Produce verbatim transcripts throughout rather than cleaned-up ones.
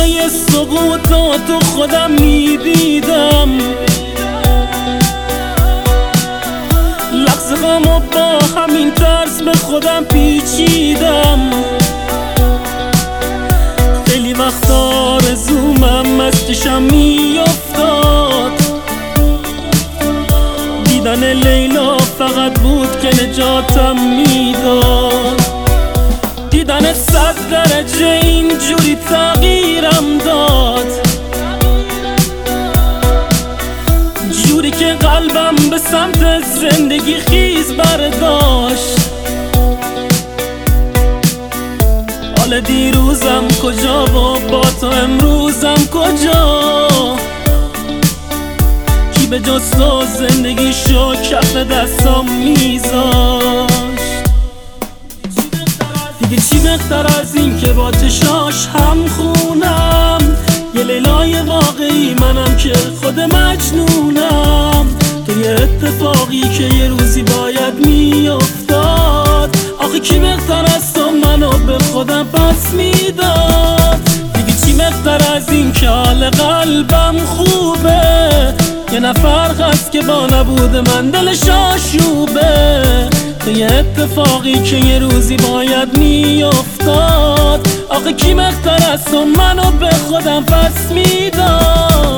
صدای سقوطاتو خودم میدیدم، لحظه غمو با همین ترس به خودم پیچیدم. خیلی وقت آرزومم مستشم میافتاد، دیدن لیلا فقط بود که نجاتم میداد. دیدن صد درجه اینجوری تغییرم داد، جوری که قلبم به سمت زندگی خیز برداشت. حال دیروزم کجا و با تو امروزم کجا؟ کی به جز تو زندگیشو کف دستام میذاشت؟ دیگه چی بهتر از این که با چشاش هم خونم؟ یه لیلای واقعی منم که خود مجنونم. تو یه اتفاقی که یه روزی باید میافتاد، آخه کی بهتر از تو منو به خودم پس میداد؟ دیگه چی بهتر از این که حال قلبم خوبه؟ یه نفر هست که با نبود من دلش آشوبه. تو یه اتفاقی که یه روزی باید میافتاد، آخه کی بهتر از تو منو به خودم پس میداد؟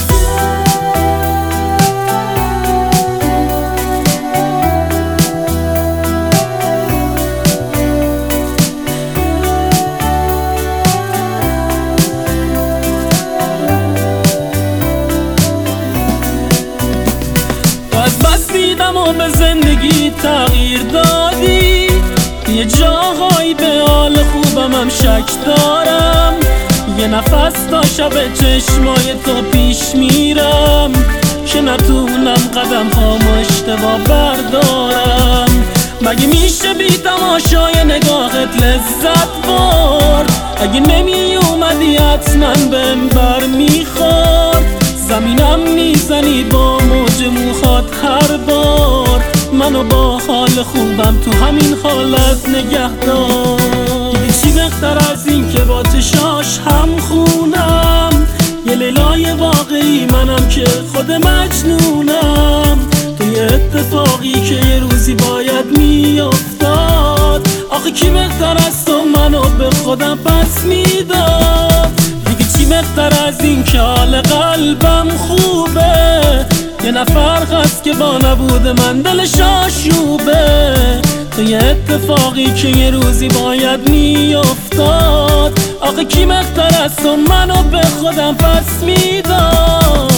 و به زندگی تغییر دادی، یه جاهایی به حال خوبم هم شک دارم. یه نفس تا شب چشمای تو پیش میرم که نتونم قدم هامو اشتباه بردارم. مگه میشه بی تماشای نگاهت لذت برد؟ اگه نمی اومدی حتما بهم بر میخورد. زمینم میزنی با موج موهات هر بار، منو با حال خوبم تو همین حالت نگه دار. دیگه چی بهتر از این که با چشاش هم خونم؟ یه لیلای واقعی منم که خود مجنونم. تو یه اتفاقی که یه روزی باید میافتاد، آخه کی بهتر از تو منو به خودم پس میداد؟ چی بهتر از این که حال قلبم خوبه؟ یه نفر هست که با نبود من دلش آشوبه. تو یه اتفاقی که یه روزی باید میافتاد، آخه کی بهتر از تو منو به خودم پس میداد؟